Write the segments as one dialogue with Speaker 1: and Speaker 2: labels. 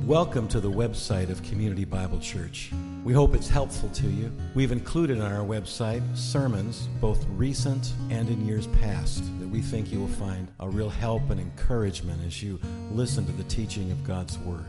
Speaker 1: Welcome to the website of Community Bible Church. We hope it's helpful to you. We've included on our website sermons, both recent and in years past, that we think you will find a real help and encouragement as you listen to the teaching of God's Word.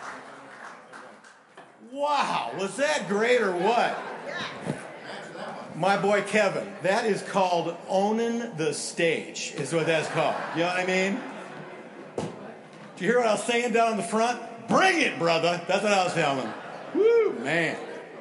Speaker 2: Wow, was that great or what? my boy Kevin. That is called owning the stage, is what that's called. You know what I mean? Did you hear what I was saying down in the front? Bring it, brother. That's what I was telling him. Woo, man.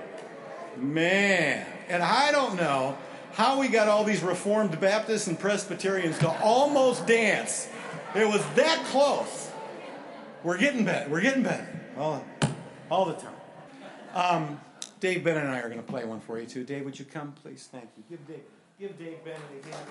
Speaker 2: Man. And I don't know how we got all these Reformed Baptists and Presbyterians to almost dance. It was that close. We're getting better. We're getting better. All the time. Dave Bennett and I are going to play one for you, too. Dave, would you come, please? Thank you. Give Dave Bennett a hand.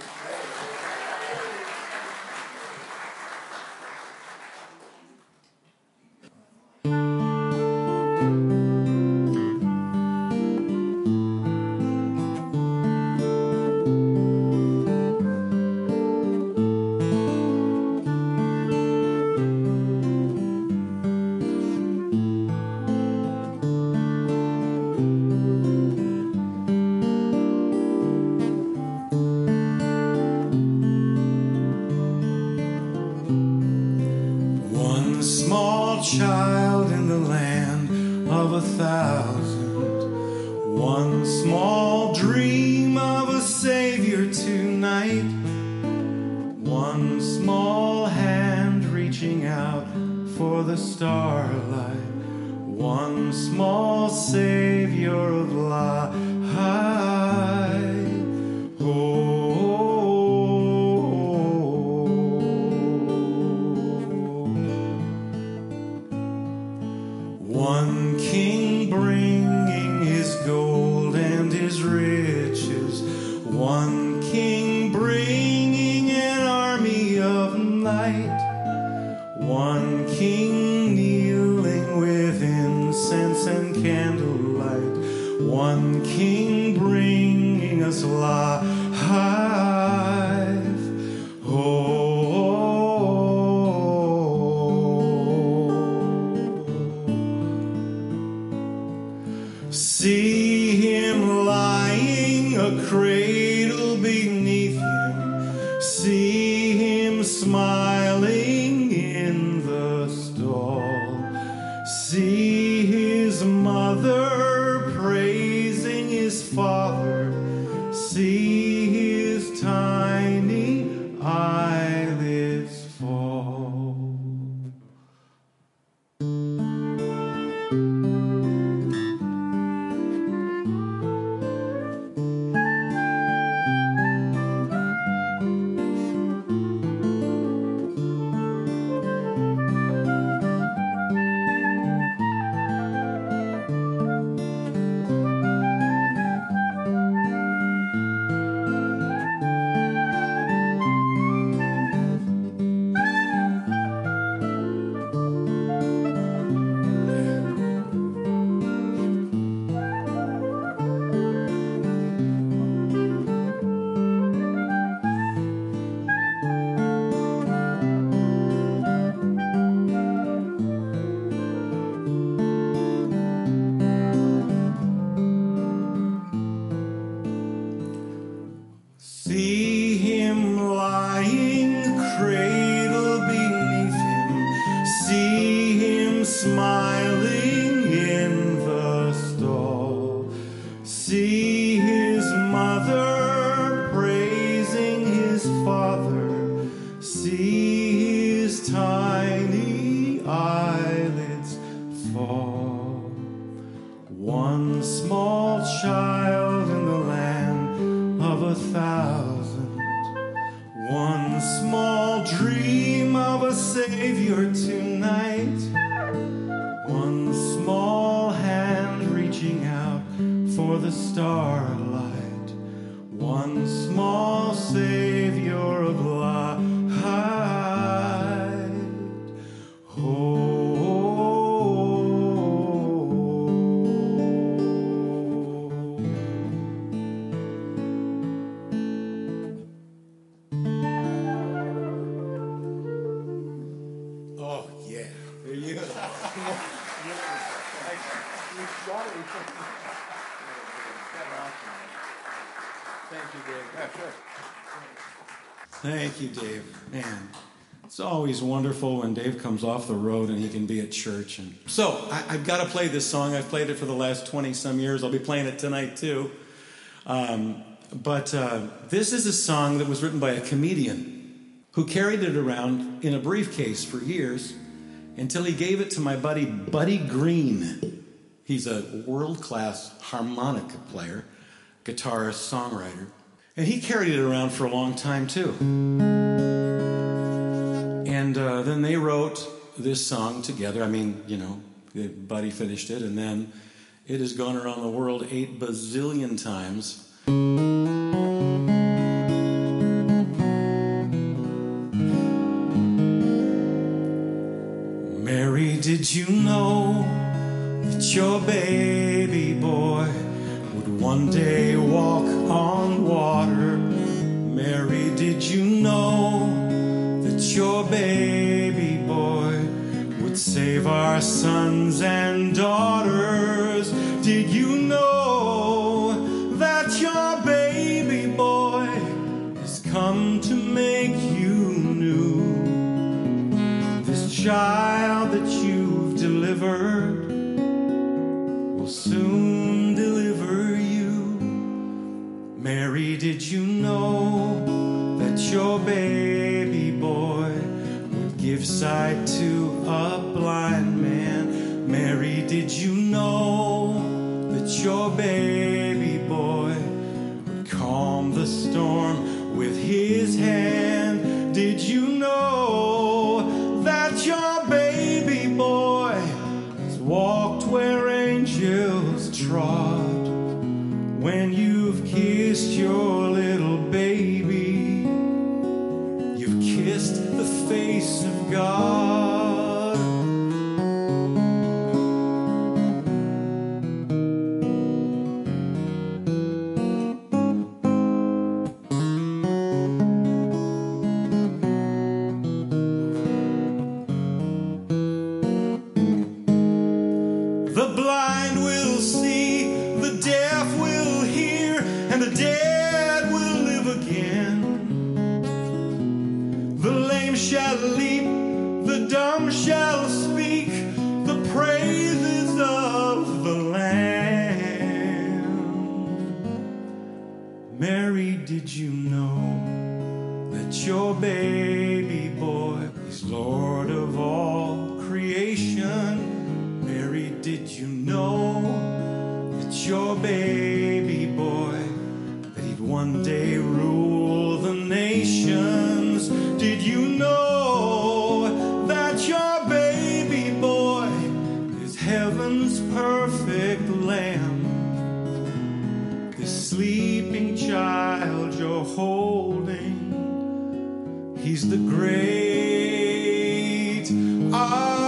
Speaker 1: Thank you, Dave. Man, it's always wonderful when Dave comes off the road and he can be at church. And so I've got to play this song. I've played it for the last 20-some years. I'll be playing it tonight, too. But this is a song that was written by a comedian who carried it around in a briefcase for years until he gave it to my buddy Buddy Green. He's a world-class harmonica player, guitarist, songwriter. And he carried it around for a long time, too. And then they wrote this song together. I mean, you know, Buddy finished it, and then it has gone around the world 8 bazillion times. Mary, did you know that your baby boy would one day walk on water? Mary, did you know that your baby boy would save our sons and daughters? Did you know that your baby boy has come to make you new? This child that you've delivered will soon deliver you. Mary, did you know that your baby boy would give sight to a blind man? Mary, did you know that your baby boy would calm the storm with his hand? Did you know that your baby boy has walked where angels trod? When you've kissed your little baby, you've kissed the face of God. The blind will see, the deaf will hear, and the dead will live again. The lame shall leap, the dumb shall speak, the praises of the Lamb. Mary, did you know that your baby boy is Lord of all creation? Mary, did you know that your baby boy, that he'd one day rule the nations? Did you know that your baby boy is heaven's perfect lamb? This sleeping child you're holding, he's the great I am.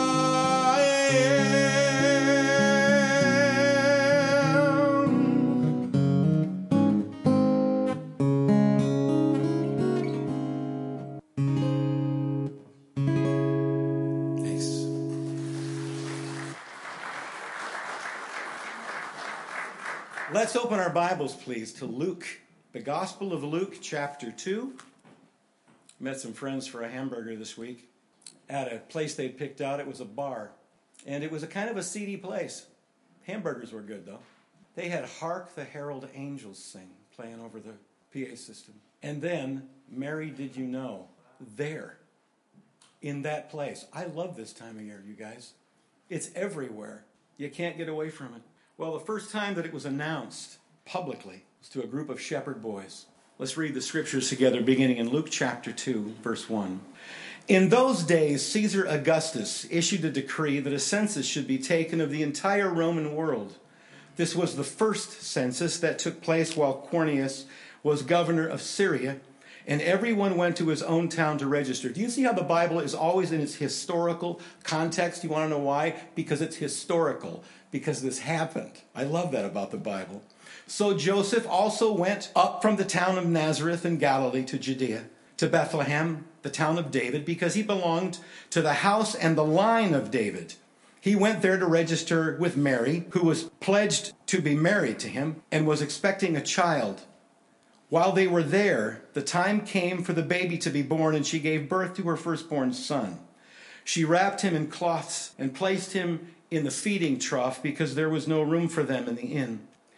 Speaker 1: Let's open our Bibles, please, to Luke, the Gospel of Luke, chapter 2. Met some friends for a hamburger this week at a place they'd picked out. It was a bar, and it was a kind of a seedy place. Hamburgers were good, though. They had Hark the Herald Angels Sing playing over the PA system. And then, Mary, Did You Know? There, in that place. I love this time of year, you guys. It's everywhere. You can't get away from it. Well, the first time that it was announced publicly was to a group of shepherd boys. Let's read the scriptures together, beginning in Luke chapter 2, verse 1. In those days, Caesar Augustus issued a decree that a census should be taken of the entire Roman world. This was the first census that took place while Quirinius was governor of Syria, and everyone went to his own town to register. Do you see how the Bible is always in its historical context? You want to know why? Because it's historical, because this happened. I love that about the Bible. So Joseph also went up from the town of Nazareth in Galilee to Judea, to Bethlehem, the town of David, because he belonged to the house and the line of David. He went there to register with Mary, who was pledged to be married to him and was expecting a child. While they were there, the time came for the baby to be born, and she gave birth to her firstborn son. She wrapped him in cloths and placed him in the feeding trough because there was no room for them in the inn.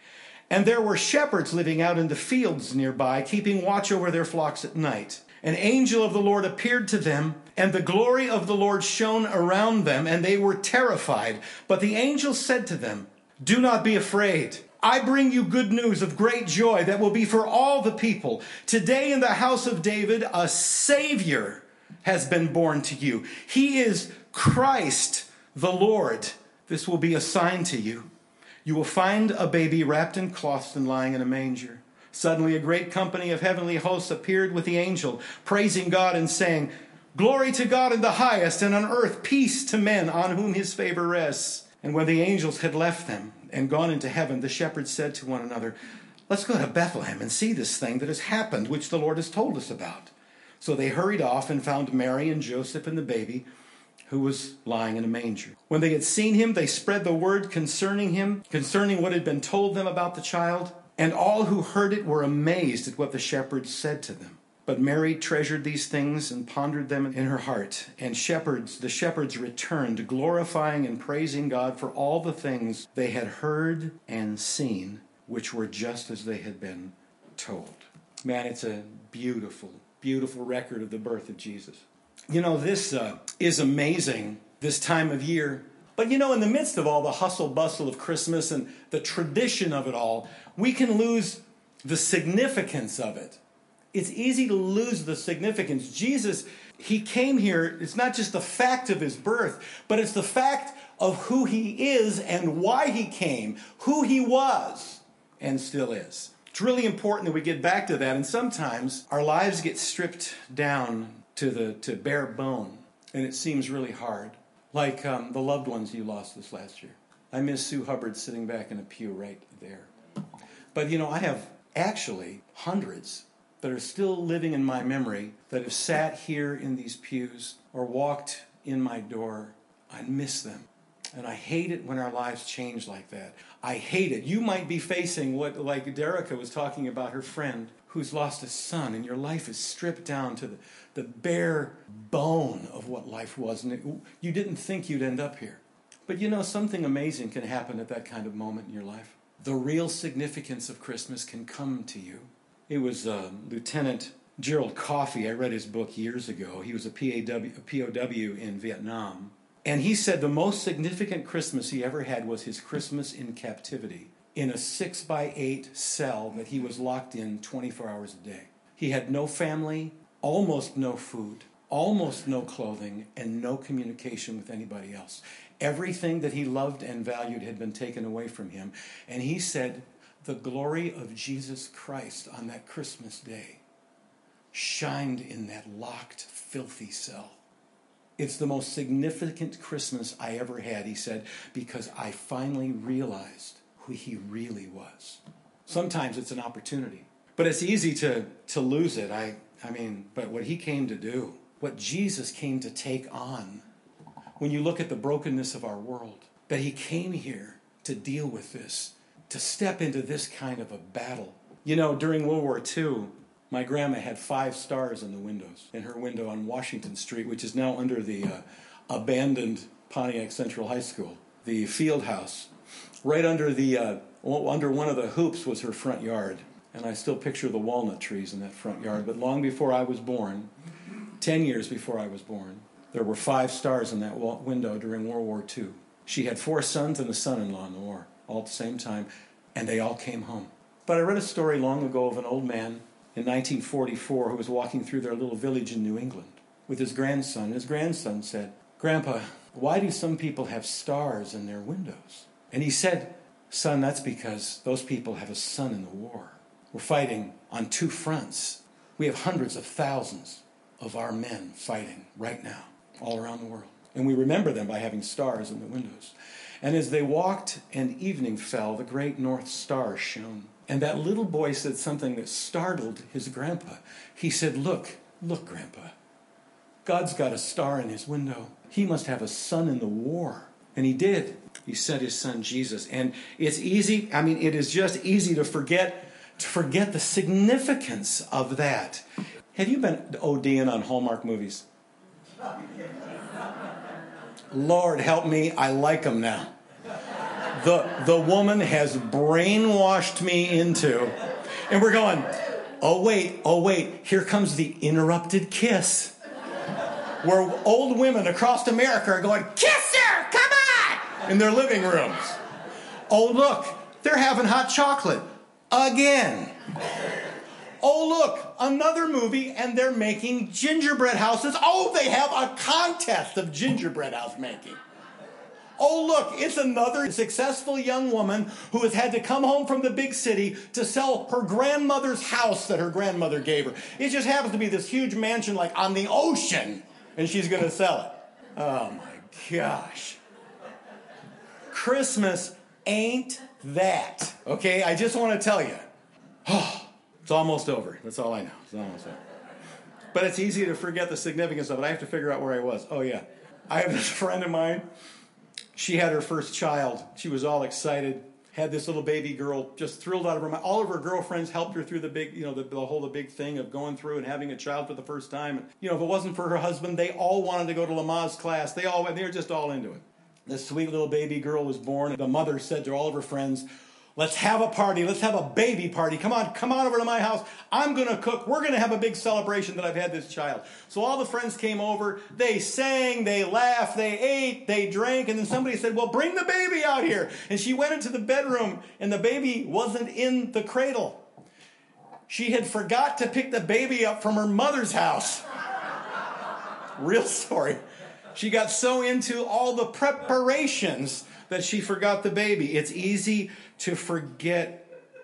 Speaker 2: And there were shepherds living out in the fields nearby, keeping watch over their flocks at night. An angel of the Lord appeared to them, and the glory of the Lord shone around them, and they were terrified. But the angel said to them, "Do not be afraid. I bring you good news of great joy that will be for all the people. Today in the house of David, a Savior has been born to you. He is Christ the Lord. This will be a sign to you. You will find a baby wrapped in cloths and lying in a manger." Suddenly a great company of heavenly hosts appeared with the angel, praising God and saying, "Glory to God in the highest, and on earth peace to men on whom his favor rests." And when the angels had left them and gone into heaven, the shepherds said to one another, "Let's go to Bethlehem and see this thing that has happened, which the Lord has told us about." So they hurried off and found Mary and Joseph and the baby, who was lying in a manger. When they had seen him, they spread the word concerning him, concerning what had been told them about the child. And all who heard it were amazed at what the shepherds said to them. But Mary treasured these things and pondered them in her heart. And the shepherds returned, glorifying and praising God for all the things they had heard and seen, which were just as they had been told. Man, it's a beautiful, beautiful record of the birth of Jesus. You know, this is amazing this time of year. But you know, in the midst of all the hustle bustle of Christmas and the tradition of it all, we can lose the significance of it. It's easy to lose the significance. Jesus, he came here, it's not just the fact of his birth, but it's the fact of who he is and why he came, who he was and still is. It's really important that we get back to that, and sometimes our lives get stripped down to bare bone, and it seems really hard. Like the loved ones you lost this last year. I miss Sue Hubbard sitting back in a pew right there. But you know, I have actually hundreds that are still living in my memory that have sat here in these pews or walked in my door. I miss them. And I hate it when our lives change like that. I hate it. You might be facing what, like Derica was talking about, her friend who's lost a son, and your life is stripped down to the bare bone of what life was. And you didn't think you'd end up here. But you know, something amazing can happen at that kind of moment in your life. The real significance of Christmas can come to you. It was Lieutenant Gerald Coffey. I read his book years ago. He was a POW in Vietnam. And he said the most significant Christmas he ever had was his Christmas in captivity, in a 6x8 cell that he was locked in 24 hours a day. He had no family, almost no food, almost no clothing, and no communication with anybody else. Everything that he loved and valued had been taken away from him. And he said the glory of Jesus Christ on that Christmas day shined in that locked, filthy cell. It's the most significant Christmas I ever had, he said, because I finally realized who he really was. Sometimes it's an opportunity, but it's easy to lose it. But what he came to do, what Jesus came to take on, when you look at the brokenness of our world, that he came here to deal with this, to step into this kind of a battle. You know, during World War II, my grandma had 5 stars in the windows, in her window on Washington Street, which is now under the abandoned Pontiac Central High School, the field house. Right under under one of the hoops was her front yard. And I still picture the walnut trees in that front yard. But long before I was born, 10 years before I was born, there were 5 stars in that window during World War II. She had 4 sons and a son-in-law in the war, all at the same time, and they all came home. But I read a story long ago of an old man in 1944 who was walking through their little village in New England with his grandson. His grandson said, "Grandpa, why do some people have stars in their windows?" And he said, "Son, that's because those people have a son in the war. We're fighting on 2 fronts. We have hundreds of thousands of our men fighting right now all around the world. And we remember them by having stars in the windows." And as they walked and evening fell, the great North Star shone. And that little boy said something that startled his grandpa. He said, Look, Grandpa, God's got a star in his window. He must have a son in the war." And he did. He sent his son Jesus. And it's easy, it is just easy to forget the significance of that. Have you been ODing on Hallmark movies? Lord help me, I like them now. the woman has brainwashed me into. And we're going, oh wait, here comes the interrupted kiss. Where old women across America are going, kiss her, come on, in their living rooms. Oh look, they're having hot chocolate again. Oh look, another movie, and they're making gingerbread houses. Oh, they have a contest of gingerbread house making. Oh, look, it's another successful young woman who has had to come home from the big city to sell her grandmother's house that her grandmother gave her. It just happens to be this huge mansion like on the ocean, and she's going to sell it. Oh, my gosh. Christmas ain't that, okay? I just want to tell you. Oh, it's almost over. That's all I know. It's almost over. But it's easy to forget the significance of it. I have to figure out where I was. Oh, yeah. I have this friend of mine. She had her first child. She was all excited. Had this little baby girl, just thrilled out of her mind. All of her girlfriends helped her through the big, the big thing of going through and having a child for the first time. If it wasn't for her husband, they all wanted to go to Lamaze class. They were just all into it. This sweet little baby girl was born. The mother said to all of her friends, let's have a party. Let's have a baby party. Come on over to my house. I'm going to cook. We're going to have a big celebration that I've had this child. So all the friends came over. They sang, they laughed, they ate, they drank. And then somebody said, well, bring the baby out here. And she went into the bedroom, and the baby wasn't in the cradle. She had forgot to pick the baby up from her mother's house. Real story. She got so into all the preparations that she forgot the baby. It's easy to forget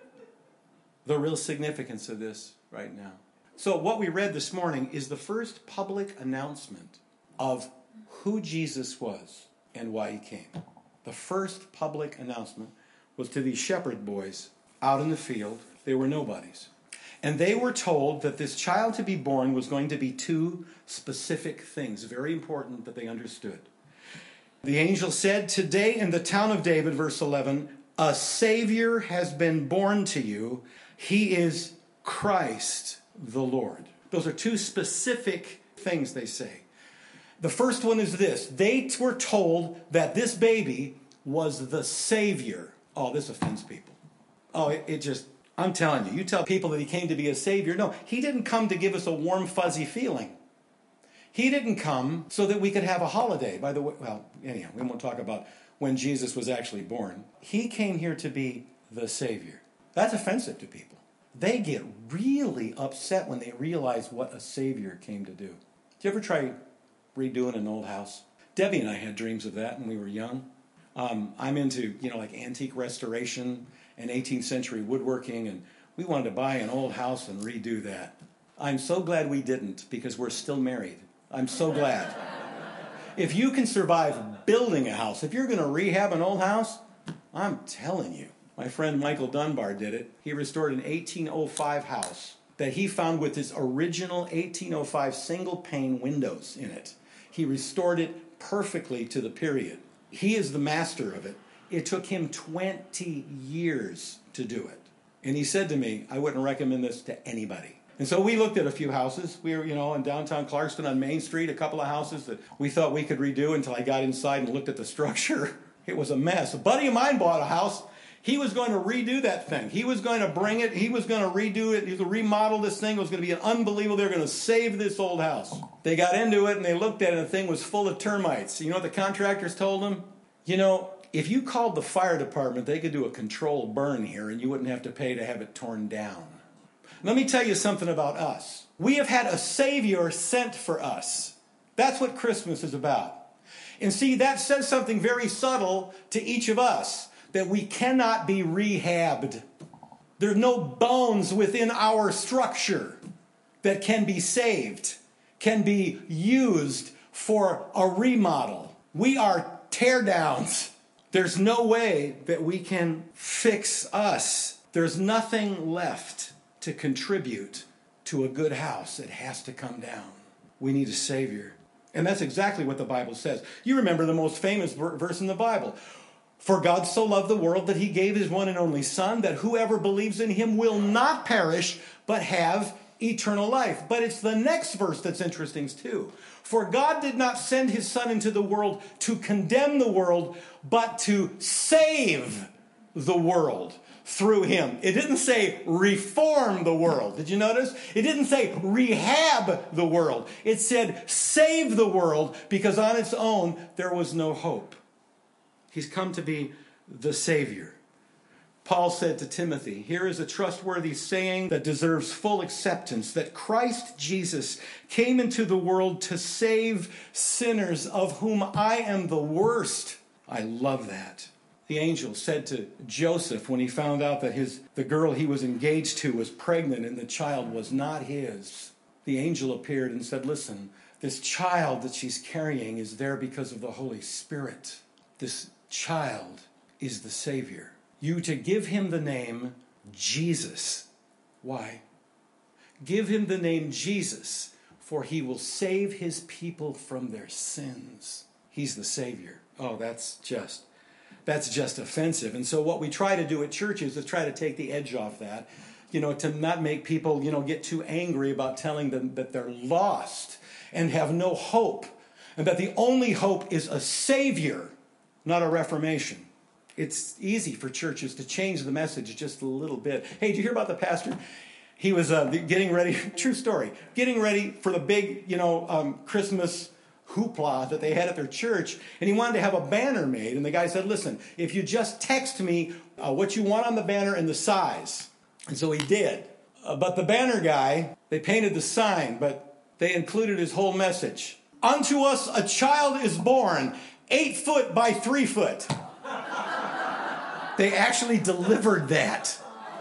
Speaker 2: the real significance of this right now. So what we read this morning is the first public announcement of who Jesus was and why he came. The first public announcement was to these shepherd boys out in the field. They were nobodies. And they were told that this child to be born was going to be two specific things, very important that they understood. The angel said, today in the town of David, verse 11, a Savior has been born to you. He is Christ the Lord. Those are two specific things they say. The first one is this. They were told that this baby was the Savior. Oh, this offends people. Oh, I'm telling you, you tell people that he came to be a Savior. No, he didn't come to give us a warm, fuzzy feeling. He didn't come so that we could have a holiday. By the way, anyhow, we won't talk about when Jesus was actually born. He came here to be the Savior. That's offensive to people. They get really upset when they realize what a Savior came to do. Did you ever try redoing an old house? Debbie and I had dreams of that when we were young. I'm into, like antique restoration and 18th century woodworking, and we wanted to buy an old house and redo that. I'm so glad we didn't, because we're still married. I'm so glad. If you can survive building a house, if you're going to rehab an old house, I'm telling you. My friend Michael Dunbar did it. He restored an 1805 house that he found with his original 1805 single pane windows in it. He restored it perfectly to the period. He is the master of it. It took him 20 years to do it. And he said to me, I wouldn't recommend this to anybody. And so we looked at a few houses. We were, in downtown Clarkston on Main Street, a couple of houses that we thought we could redo until I got inside and looked at the structure. It was a mess. A buddy of mine bought a house. He was going to redo that thing. He was going to bring it. He was going to redo it. He was going to remodel this thing. It was going to be an unbelievable. They were going to save this old house. They got into it and they looked at it and the thing was full of termites. You know what the contractors told them? If you called the fire department, they could do a controlled burn here and you wouldn't have to pay to have it torn down. Let me tell you something about us. We have had a Savior sent for us. That's what Christmas is about. And see, that says something very subtle to each of us, that we cannot be rehabbed. There's no bones within our structure that can be saved, can be used for a remodel. We are teardowns. There's no way that we can fix us. There's nothing left to contribute to a good house. It has to come down. We need a Savior. And that's exactly what the Bible says. You remember the most famous verse in the Bible. For God so loved the world that he gave his one and only Son, that whoever believes in him will not perish, but have eternal life. But it's the next verse that's interesting too. For God did not send his Son into the world to condemn the world, but to save the world through him. It didn't say reform the world. Did you notice? It didn't say rehab the world. It said save the world, because on its own there was no hope. He's come to be the Savior. Paul said to Timothy, here is a trustworthy saying that deserves full acceptance, that Christ Jesus came into the world to save sinners, of whom I am the worst. I love that. The angel said to Joseph when he found out that the girl he was engaged to was pregnant and the child was not his, the angel appeared and said, listen, this child that she's carrying is there because of the Holy Spirit. This child is the Savior. You to give him the name Jesus. Why? Give him the name Jesus, for he will save his people from their sins. He's the Savior. Oh, that's just offensive. And so what we try to do at churches is try to take the edge off that, to not make people, get too angry about telling them that they're lost and have no hope, and that the only hope is a Savior, not a reformation. It's easy for churches to change the message just a little bit. Hey, did you hear about the pastor? He was getting ready, true story, getting ready for the big, Christmas hoopla that they had at their church, and he wanted to have a banner made. And the guy said, listen, if you just text me what you want on the banner and the size. And so he did. But the banner guy, they painted the sign, but they included his whole message. Unto us a child is born, 8 foot by 3 foot. They actually delivered that.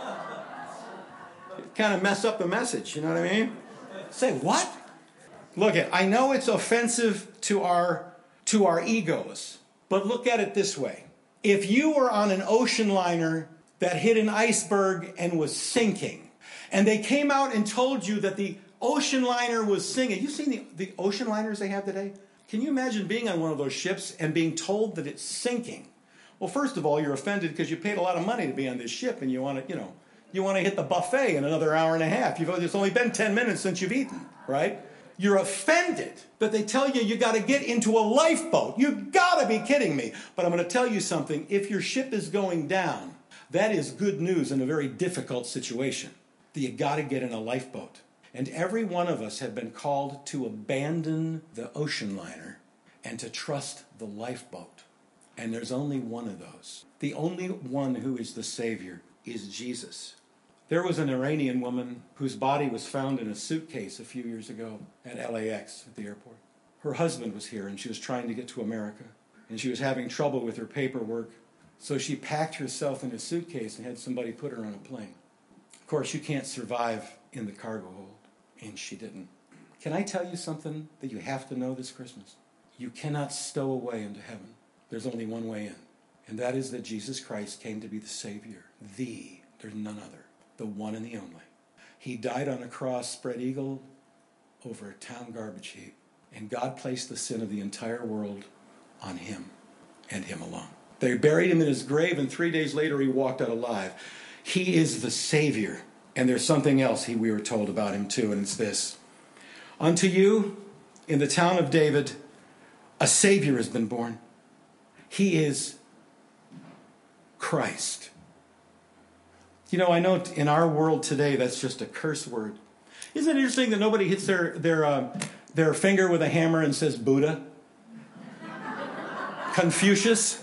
Speaker 2: It kind of messed up the message, you know what I mean? Say, what? Look, I know it's offensive to our egos, but look at it this way. If you were on an ocean liner that hit an iceberg and was sinking, and they came out and told you that the ocean liner was sinking. You seen the ocean liners they have today? Can you imagine being on one of those ships and being told that it's sinking? Well, first of all, you're offended because you paid a lot of money to be on this ship, and you want to hit the buffet in another hour and a half. It's only been 10 minutes since you've eaten, right? You're offended that they tell you got to get into a lifeboat. You got to be kidding me. But I'm going to tell you something. If your ship is going down, that is good news in a very difficult situation. That you got to get in a lifeboat. And every one of us have been called to abandon the ocean liner and to trust the lifeboat. And there's only one of those. The only one who is the Savior is Jesus. There was an Iranian woman whose body was found in a suitcase a few years ago at LAX at the airport. Her husband was here, and she was trying to get to America. And she was having trouble with her paperwork. So she packed herself in a suitcase and had somebody put her on a plane. Of course, you can't survive in the cargo hold. And she didn't. Can I tell you something that you have to know this Christmas? You cannot stow away into heaven. There's only one way in. And that is that Jesus Christ came to be the Savior. There's none other. The one and the only. He died on a cross, spread eagle over a town garbage heap. And God placed the sin of the entire world on him and him alone. They buried him in his grave, and 3 days later he walked out alive. He is the Savior. And there's something else we were told about him too, and it's this. Unto you, in the town of David, a Savior has been born. He is Christ. I know in our world today that's just a curse word. Isn't it interesting that nobody hits their finger with a hammer and says Buddha? Confucius?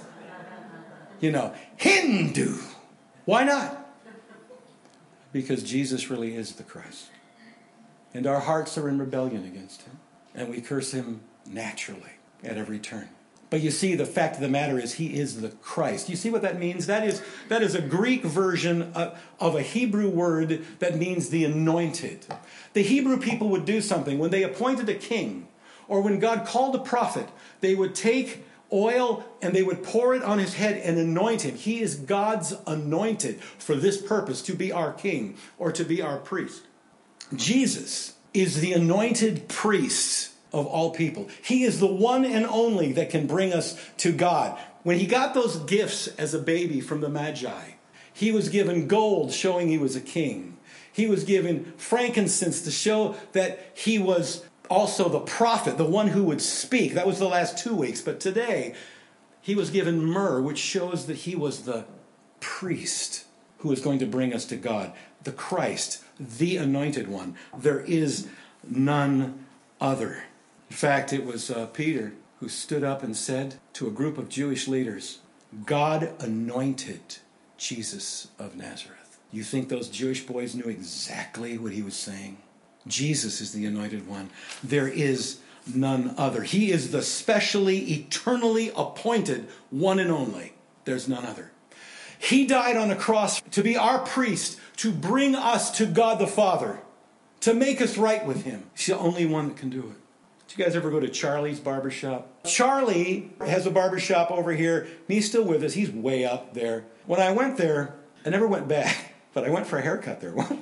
Speaker 2: Hindu. Why not? Because Jesus really is the Christ. And our hearts are in rebellion against him. And we curse him naturally at every turn. But you see, the fact of the matter is he is the Christ. You see what that means? That is a Greek version of a Hebrew word that means the anointed. The Hebrew people would do something. When they appointed a king, or when God called a prophet, they would take oil and they would pour it on his head and anoint him. He is God's anointed for this purpose, to be our king or to be our priest. Jesus is the anointed priest of all people. He is the one and only that can bring us to God. When he got those gifts as a baby from the Magi, he was given gold showing he was a king.
Speaker 1: He was given frankincense to show that he was also the prophet, the one who would speak. That was the last 2 weeks. But today, he was given myrrh, which shows that he was the priest who was going to bring us to God. The Christ, the anointed one. There is none other. In fact, it was Peter who stood up and said to a group of Jewish leaders, God anointed Jesus of Nazareth. You think those Jewish boys knew exactly what he was saying? Jesus is the anointed one. There is none other. He is the specially, eternally appointed one and only. There's none other. He died on a cross to be our priest, to bring us to God the Father, to make us right with him. He's the only one that can do it. Did you guys ever go to Charlie's barbershop? Charlie has a barbershop over here, and he's still with us. He's way up there. When I went there, I never went back. But I went for a haircut there once.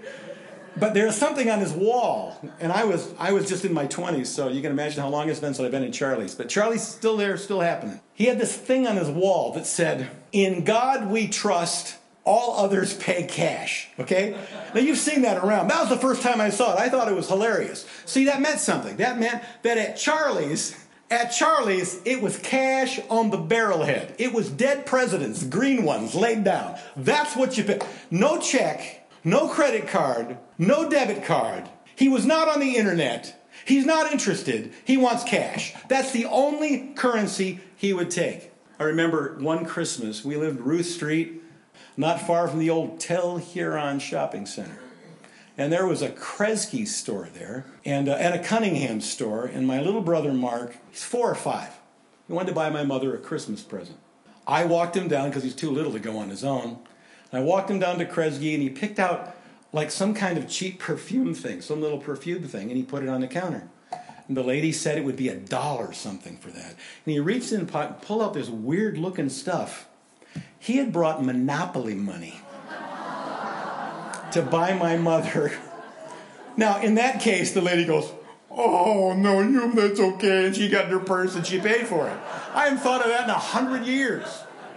Speaker 1: But there was something on his wall. And I was just in my 20s, so you can imagine how long it's been since I've been in Charlie's. But Charlie's still there, still happening. He had this thing on his wall that said, in God we trust, all others pay cash. Okay? Now you've seen that around. That was the first time I saw it. I thought it was hilarious. See, that meant something. That meant that at Charlie's, it was cash on the barrelhead. It was dead presidents, green ones, laid down. That's what you pay. No check, no credit card, no debit card. He was not on the internet. He's not interested. He wants cash. That's the only currency he would take. I remember one Christmas, we lived Ruth Street, not far from the old Tel Huron shopping center. And there was a Kresge store there, and a Cunningham store. And my little brother Mark, he's 4 or 5. He wanted to buy my mother a Christmas present. I walked him down because he's too little to go on his own. And I walked him down to Kresge, and he picked out like some kind of cheap perfume thing, some little perfume thing, and he put it on the counter. And the lady said it would be $1 something for that. And he reached in the pocket and pulled out this weird-looking stuff. He had brought Monopoly money to buy my mother. Now, in that case, the lady goes, oh, no, that's okay. And she got in her purse and she paid for it. I haven't thought of that in 100 years.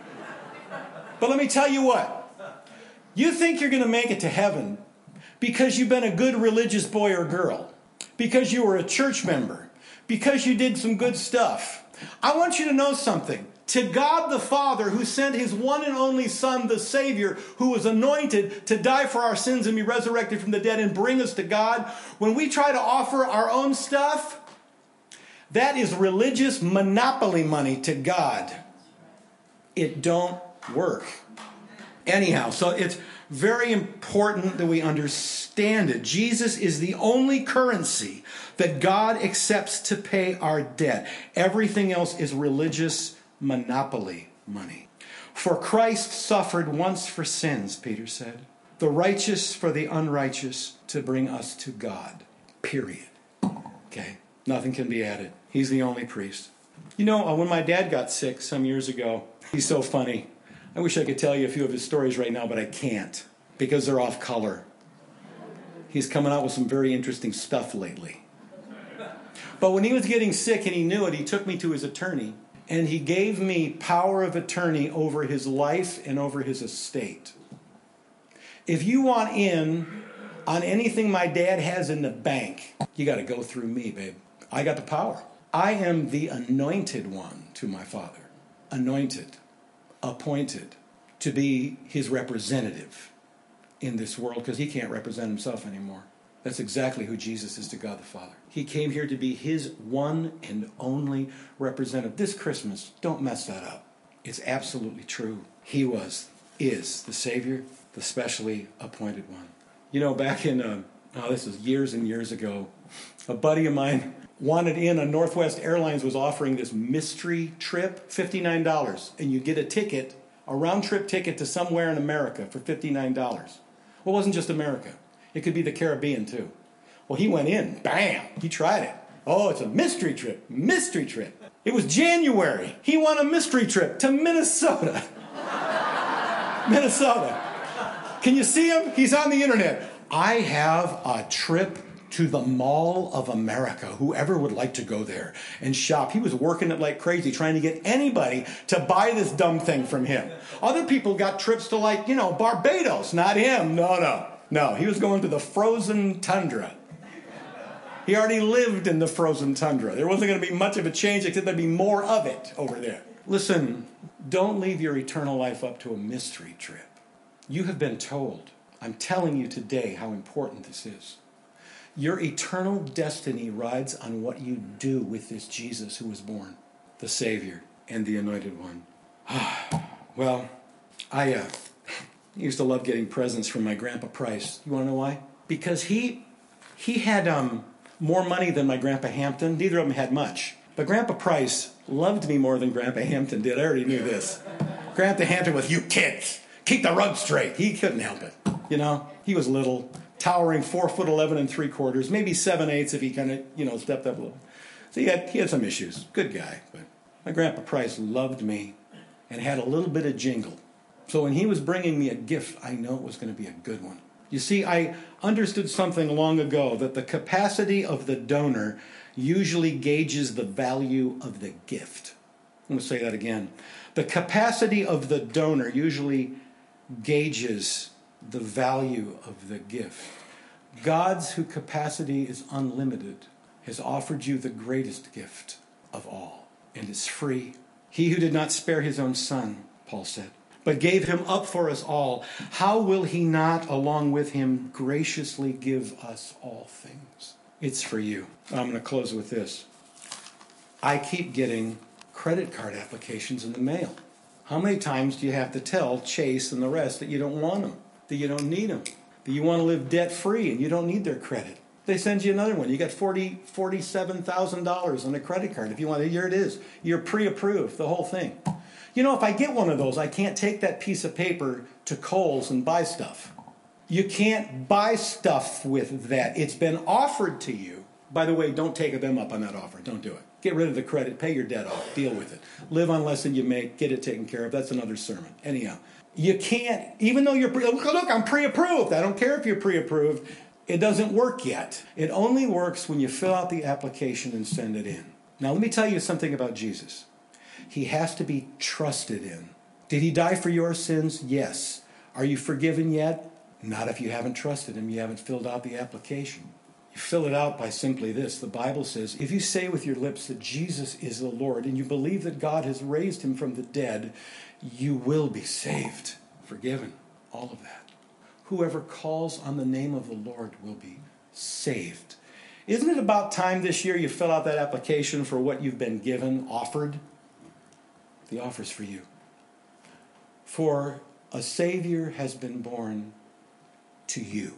Speaker 1: But let me tell you what. You think you're going to make it to heaven because you've been a good religious boy or girl, because you were a church member, because you did some good stuff. I want you to know something. To God the Father, who sent his one and only Son, the Savior, who was anointed to die for our sins and be resurrected from the dead and bring us to God, when we try to offer our own stuff, that is religious monopoly money to God. It don't work. Anyhow, so it's very important that we understand it. Jesus is the only currency that God accepts to pay our debt. Everything else is religious monopoly money. For Christ suffered once for sins, Peter said, the righteous for the unrighteous, to bring us to God. Period. Okay? Nothing can be added. He's the only priest. You know, when my dad got sick some years ago, he's so funny. I wish I could tell you a few of his stories right now, but I can't because they're off color. He's coming out with some very interesting stuff lately. But when he was getting sick and he knew it, he took me to his attorney. And he gave me power of attorney over his life and over his estate. If you want in on anything my dad has in the bank, you got to go through me, babe. I got the power. I am the anointed one to my Father. Anointed, appointed to be his representative in this world because he can't represent himself anymore. That's exactly who Jesus is to God the Father. He came here to be his one and only representative. This Christmas, don't mess that up. It's absolutely true. He is the Savior, the specially appointed one. You know, back in, this was years and years ago, a buddy of mine wanted in on Northwest Airlines was offering this mystery trip, $59. And you get a ticket, a round-trip ticket to somewhere in America for $59. Well, it wasn't just America. It could be the Caribbean, too. Well, he went in. Bam! He tried it. Oh, it's a mystery trip. Mystery trip. It was January. He won a mystery trip to Minnesota. Minnesota. Can you see him? He's on the internet. I have a trip to the Mall of America. Whoever would like to go there and shop. He was working it like crazy, trying to get anybody to buy this dumb thing from him. Other people got trips to Barbados. Not him. No.
Speaker 2: No, he was going to the frozen tundra. He already lived in the frozen tundra. There wasn't going to be much of a change, except there'd be more of it over there. Listen, don't leave your eternal life up to a mystery trip. You have been told. I'm telling you today how important this is. Your eternal destiny rides on what you do with this Jesus who was born, the Savior and the Anointed One. Well, I used to love getting presents from my Grandpa Price. You want to know why? Because he had more money than my Grandpa Hampton. Neither of them had much. But Grandpa Price loved me more than Grandpa Hampton did. I already knew this. Grandpa Hampton was, you kids, keep the rug straight. He couldn't help it. You know, he was little, towering 4'11 3/4, maybe 7/8 if he kind of, stepped up a little. So he had some issues. Good guy. But my Grandpa Price loved me and had a little bit of jingle. So when he was bringing me a gift, I know it was going to be a good one. You see, I understood something long ago, that the capacity of the donor usually gauges the value of the gift. I'm going to say that again. The capacity of the donor usually gauges the value of the gift. God's, whose capacity is unlimited, has offered you the greatest gift of all, and it's free. He who did not spare his own son, Paul said, but gave him up for us all, how will he not, along with him, graciously give us all things? It's for you. I'm going to close with this. I keep getting credit card applications in the mail. How many times do you have to tell Chase and the rest that you don't want them, that you don't need them, that you want to live debt-free and you don't need their credit? They send you another one. You got $47,000 on a credit card. If you want it, here it is. You're pre-approved, the whole thing. You know, if I get one of those, I can't take that piece of paper to Kohl's and buy stuff. You can't buy stuff with that. It's been offered to you. By the way, don't take them up on that offer. Don't do it. Get rid of the credit. Pay your debt off. Deal with it. Live on less than you make. Get it taken care of. That's another sermon. Anyhow, you can't, even though you're, look, I'm pre-approved. I don't care if you're pre-approved. It doesn't work yet. It only works when you fill out the application and send it in. Now, let me tell you something about Jesus. He has to be trusted in. Did he die for your sins? Yes. Are you forgiven yet? Not if you haven't trusted him. You haven't filled out the application. You fill it out by simply this. The Bible says, if you say with your lips that Jesus is the Lord and you believe that God has raised him from the dead, you will be saved. Forgiven. All of that. Whoever calls on the name of the Lord will be saved. Isn't it about time this year you fill out that application for what you've been given, offered? The offer's for you. For a Savior has been born to you.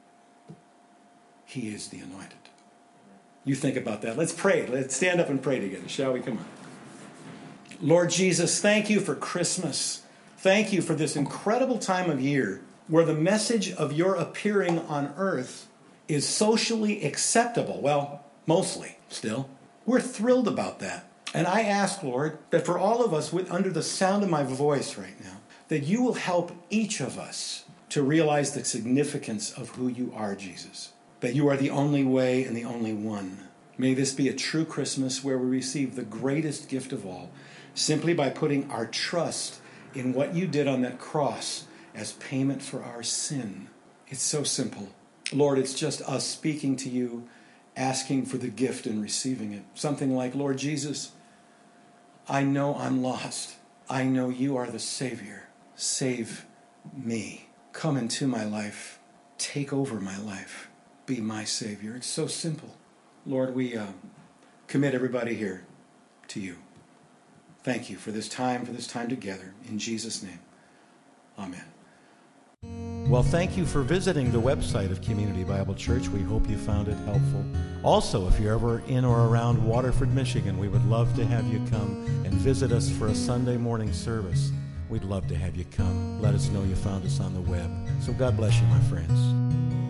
Speaker 2: He is the anointed. You think about that. Let's pray. Let's stand up and pray together, shall we? Come on. Lord Jesus, thank you for Christmas. Thank you for this incredible time of year where the message of your appearing on earth is socially acceptable. Well, mostly still. We're thrilled about that. And I ask, Lord, that for all of us under the sound of my voice right now, that you will help each of us to realize the significance of who you are, Jesus. That you are the only way and the only one. May this be a true Christmas where we receive the greatest gift of all, simply by putting our trust in what you did on that cross as payment for our sin. It's so simple. Lord, it's just us speaking to you, asking for the gift and receiving it. Something like, Lord Jesus, I know I'm lost. I know you are the Savior. Save me. Come into my life. Take over my life. Be my Savior. It's so simple. Lord, we commit everybody here to you. Thank you for this time together. In Jesus' name, amen.
Speaker 1: Well, thank you for visiting the website of Community Bible Church. We hope you found it helpful. Also, if you're ever in or around Waterford, Michigan, we would love to have you come and visit us for a Sunday morning service. We'd love to have you come. Let us know you found us on the web. So God bless you, my friends.